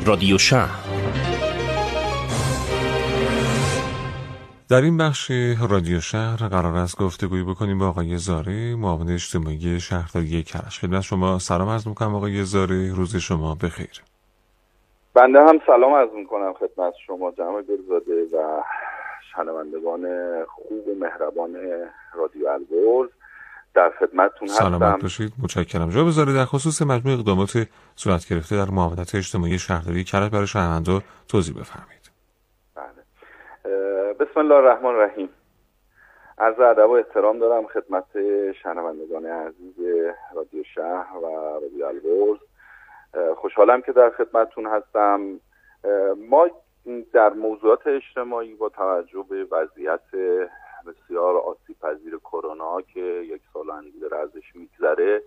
رادیو شهر. در این بخش رادیو شهر قرار است گفتگویی بکنیم با آقای زاره، معاون اجتماعی شهرداری کرج. خدمت شما سلام عرض می‌کنم آقای زاره، روز شما بخیر. بنده هم سلام عرض می‌کنم خدمت شما جناب گلزاده و شنوندگان خوب و مهربان رادیو البرز. در خدمتتون هستم. سلامت باشید، متشکرم. جناب زاره، در خصوص مجموع اقدامات صورت گرفته در معاونت اجتماعی شهرداری کرج برای شهروندان توضیح بفرمایید. بسم الله الرحمن الرحیم. عرض ادب و احترام دارم خدمت شنوندگان عزیز رادیو شهر و رادیو البرز. خوشحالم که در خدمتتون هستم. ما در موضوعات اجتماعی با توجه به وضعیت بسیار آسیب‌پذیر کرونا که یک سال اندی داره ازش میگذره،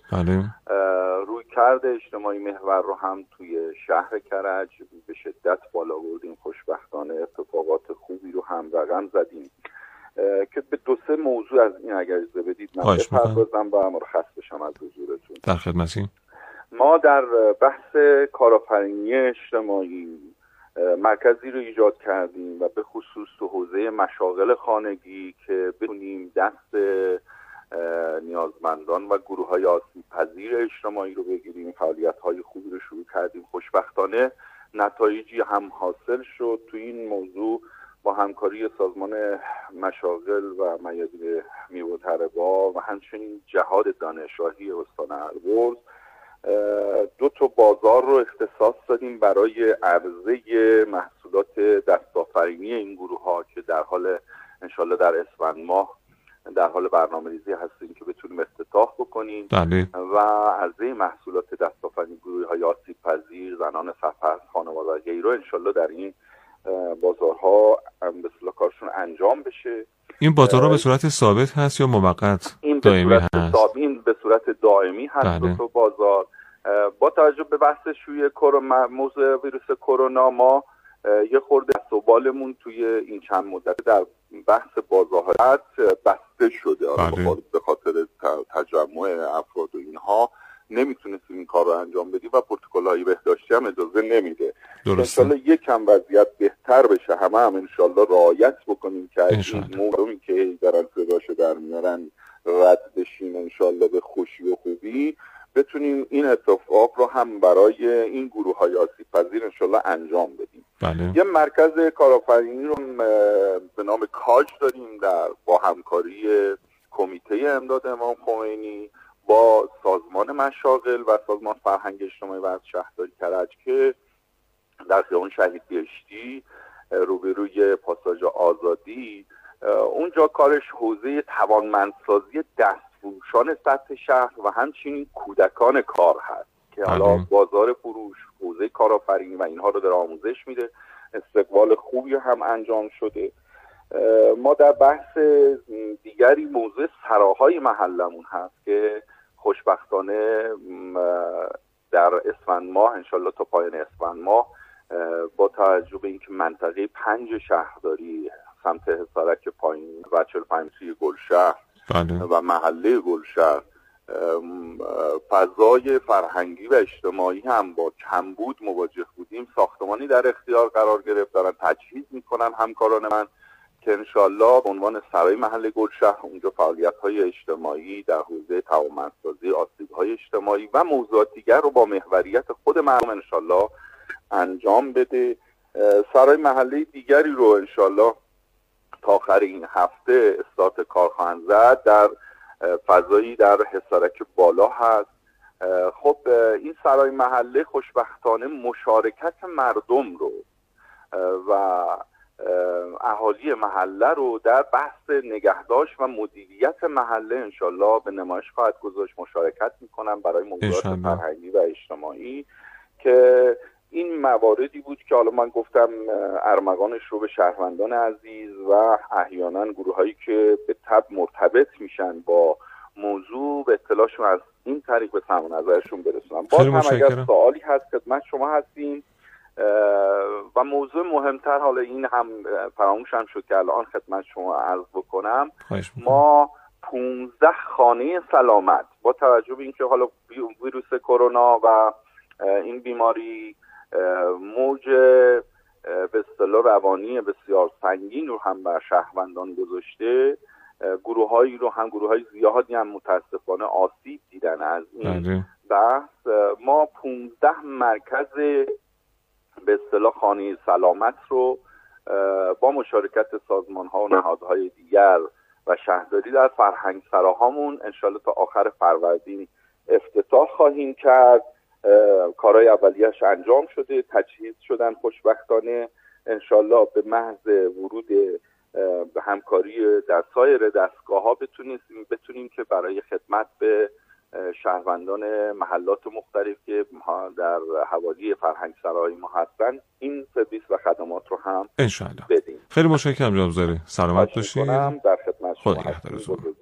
رویکرد اجتماعی محور رو هم توی شهر کرج به شدت بالا بردیم. خوشبختانه اتفاقات خوبی رو هم رقم زدیم که به دو سه موضوع از این اگر اجازه بدید من بپردازم و مرخص بشم از حضورتون. در خدمتیم. ما در بحث کارآفرینی اجتماعی مرکزی رو ایجاد کردیم و به خصوص تو حوزه مشاغل خانگی که بتونیم دست نیازمندان و گروه‌های آسیب‌پذیر اجتماعی رو بگیریم. فعالیت‌های خوبی رو شروع کردیم. خوشبختانه نتایجی هم حاصل شد. تو این موضوع با همکاری سازمان مشاغل و میادین میوه و تربا و همچنین جهاد دانشگاهی استان البرز 2 تا بازار رو اختصاص دادیم برای عرضه محصولات دست‌آفرینی این گروه‌ها که در حال انشالله در اسفند ماه در حال برنامه‌ریزی هستیم که بتونیم افتتاح بکنیم. و عرضه محصولات دست‌آفرینی گروه‌های آسیب‌پذیر، زنان سرپرست خانواده و غیره انشالله در این بازارها به اصطلاح کارشون انجام بشه. این بازارها به صورت ثابت هست یا موقت دائمی هست؟ این به صورت دائمی هست. 2 تا بازار. با توجه به بحث شوی موضوع ویروس کرونا ما یه خورده استقبالمون توی این چند مدت در بحث بازارها بسته شده. به خاطر تجمع افراد و اینها نمیتونستیم این کار رو انجام بدیم و پروتکل‌های بهداشتی هم اجازه نمیده. انشالله یکم وضعیت بهتر بشه، همه هم انشالله رعایت بکنیم که این موضوعی که دارن صداشو در میارن رد بشیم انشالله به خوشی و خوبی، بتونیم این اتفاق رو هم برای این گروه‌های آسیب‌پذیر انشالله انجام بدیم. یه مرکز کارآفرینی رو به نام کاج داریم با همکاری کمیته امداد امام خمینی با سازمان مشاغل و سازمان فرهنگ اجتماعی و شهرداری کرج که در خیابان شهید بهشتی روبروی پاساژ آزادی، اونجا کارش حوزه توانمندسازی دستفروشان سطح شهر و همچنین کودکان کار هست که حالا بازار فروش، حوزه کارآفرینی و اینها رو در آموزش میده. استقبال خوبی هم انجام شده. ما در بحث دیگری موضوع سراهای محلمون هست که خوشبختانه در اسفند ماه انشالله تا پایان اسفند ماه با توجه به اینکه منطقه 5 شهرداری سمت حصارک پایین و 45 گلشهر و محله گلشهر فضای فرهنگی و اجتماعی هم با کمبود مواجه بودیم، ساختمانی در اختیار قرار گرفت. دارن تجهیز میکنن همکاران من که انشالله به عنوان سرای محله گلشهر اونجا فعالیت‌های اجتماعی در حوزه توانمندسازی آسیب‌های اجتماعی و موضوعات دیگر رو با محوریت خود مردم انشالله انجام بده. سرای محله دیگری رو انشالله تا آخر این هفته استارت کار خواهند زد در فضایی در حصارک بالا هست. خب این سرای محله خوشبختانه مشارکت مردم رو و اهالی محله رو در بحث نگهداشت و مدیریت محله انشالله به نمایش خواهد گذاشت. مشارکت میکنم برای موضوعات فرهنگی و اجتماعی که این مواردی بود که حالا من گفتم ارمغانش رو به شهروندان عزیز و احیانا گروهایی که به تبع مرتبط میشن با موضوع به اطلاعشون از این طریق به سمع نظرشون برسونم. باز هم اگر سوالی هست خدمت شما هستیم و موضوع مهمتر، حالا این هم فراموشم شد که الان خدمت شما عرض بکنم، ما 15 خانه سلامت با توجه به اینکه حالا ویروس کرونا و این بیماری موج به اصطلاح روانی بسیار سنگین رو هم بر شهروندان گذاشته. گروه‌های زیادی هم متاسفانه آسیب دیدن از این بحث. ما 15 مرکز به اصطلاح خانه سلامت رو با مشارکت سازمان‌ها و نهادهای دیگر و شهرداری در فرهنگ سراهامون انشالله تا آخر فروردین افتتاح خواهیم کرد. کارهای اولیه‌اش انجام شده، تجهیز شدن خوشبختانه. انشالله به محض ورود به همکاری در سایر دستگاه‌ها بتونیم که برای خدمت به شهروندان محلات مختلف که در حوالی فرهنگ سرای ما هستن این سرویس و خدمات رو هم انشالله بدیم. خیلی متشکرم جناب زاری، سلامت باشید. در خدمت شما. خدا نگهدار.